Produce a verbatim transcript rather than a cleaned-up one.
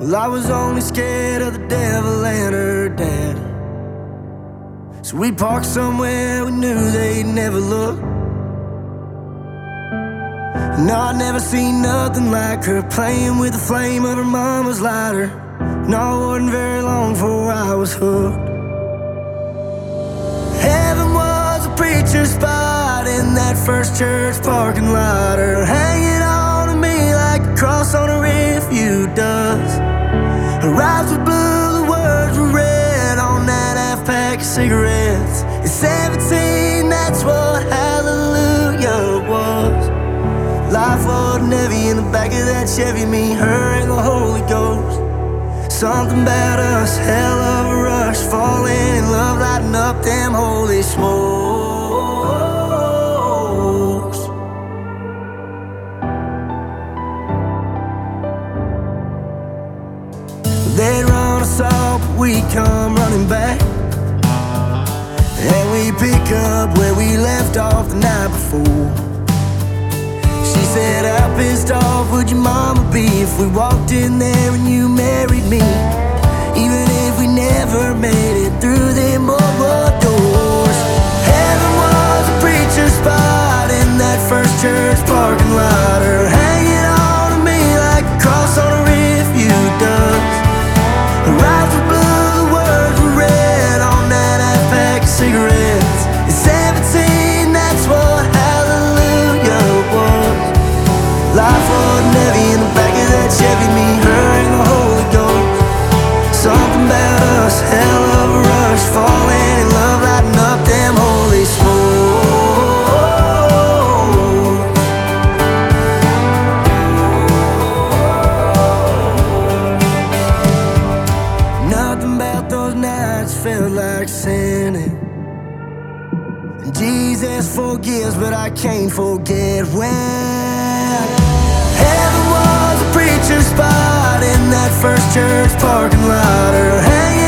Well, I was only scared of the devil and her dad. So we parked somewhere we knew they'd never look. No, I'd never seen nothing like her, playing with the flame of her mama's lighter. No, it wasn't very long before I was hooked. Heaven was a preacher's spot in that first church parking lot, her hanging on to me like a cross on a refuge does. Her eyes were blue, the words were red on that half pack of cigarettes. At seventeen, that's what hallelujah was. Life wasn't heavy in the back of that Chevy, me, her, and the Holy Ghost. Something about us, hell of a rush, falling in love, lighting up them holy smokes. They'd run us off, but we come running back, and we pick up where we left off the night before. She said, how pissed off would your mama be if we walked in there and you married me? Even if we never made it through them boardwalk doors. Heaven was a preacher's spot in that first church parking lot, her hanging on to me like a cross on a refuge does. Her eyes were blue, the words were red on that half pack of cigarettes. At seventeen, that's what hallelujah was. Life wasn't heavy in the back of that Chevy, me, her, and the Holy Ghost. Something about us, hell of a rush, falling in love, lighting up them holy smokes. Nothing about those nights felt like sinning. Jesus forgives, but I can't forget when heaven was a preacher's spot in that first church parking lot, her hanging